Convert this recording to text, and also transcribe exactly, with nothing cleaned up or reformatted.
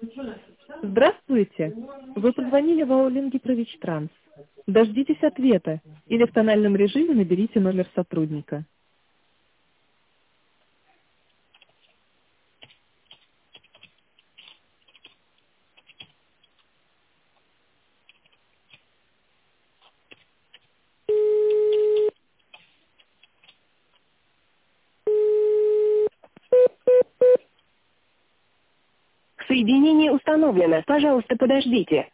Здравствуйте. Вы позвонили в АО «Ленгитрович Транс». Дождитесь ответа или в тональном режиме наберите номер сотрудника. Соединение установлено. Пожалуйста, подождите.